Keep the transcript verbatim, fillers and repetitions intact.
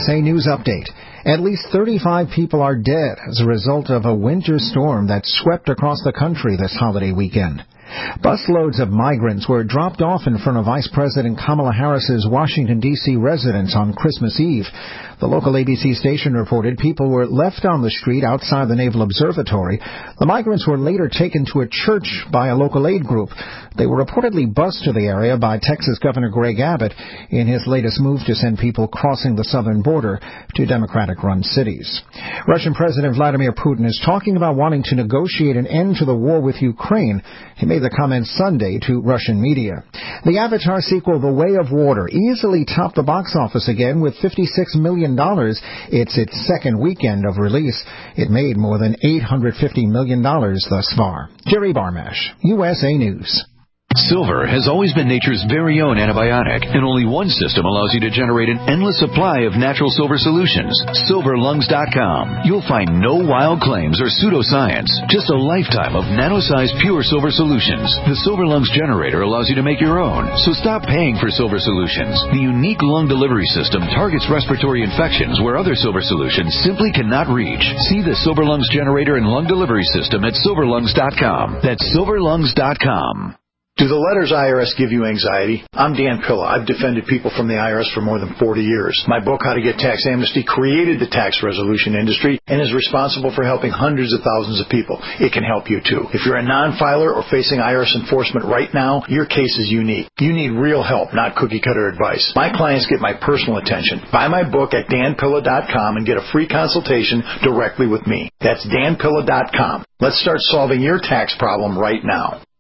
S A News Update. At least thirty-five people are dead as a result of a winter storm that swept across the country this holiday weekend. Busloads of migrants were dropped off in front of Vice President Kamala Harris's Washington, D C residence on Christmas Eve. The local A B C station reported people were left on the street outside the Naval Observatory. The migrants were later taken to a church by a local aid group. They were reportedly bused to the area by Texas Governor Greg Abbott in his latest move to send people crossing the southern border to Democratic-run cities. Russian President Vladimir Putin is talking about wanting to negotiate an end to the war with Ukraine. He made the comment Sunday to Russian media. The Avatar sequel, The Way of Water, easily topped the box office again with fifty-six million dollars. It's its second weekend of release. It made more than eight hundred fifty million dollars thus far. Jerry Barmash, U S A News. Silver has always been nature's very own antibiotic, and only one system allows you to generate an endless supply of natural silver solutions. silver lungs dot com. You'll find no wild claims or pseudoscience, just a lifetime of nano-sized pure silver solutions. The Silver Lungs generator allows you to make your own, so stop paying for silver solutions. The unique lung delivery system targets respiratory infections where other silver solutions simply cannot reach. See the Silver Lungs generator and lung delivery system at silver lungs dot com. That's silver lungs dot com. Do the letters I R S give you anxiety? I'm Dan Pilla. I've defended people from the I R S for more than forty years. My book, How to Get Tax Amnesty, created the tax resolution industry and is responsible for helping hundreds of thousands of people. It can help you, too. If you're a non-filer or facing I R S enforcement right now, your case is unique. You need real help, not cookie-cutter advice. My clients get my personal attention. Buy my book at dan pilla dot com and get a free consultation directly with me. That's dan pilla dot com. Let's start solving your tax problem right now.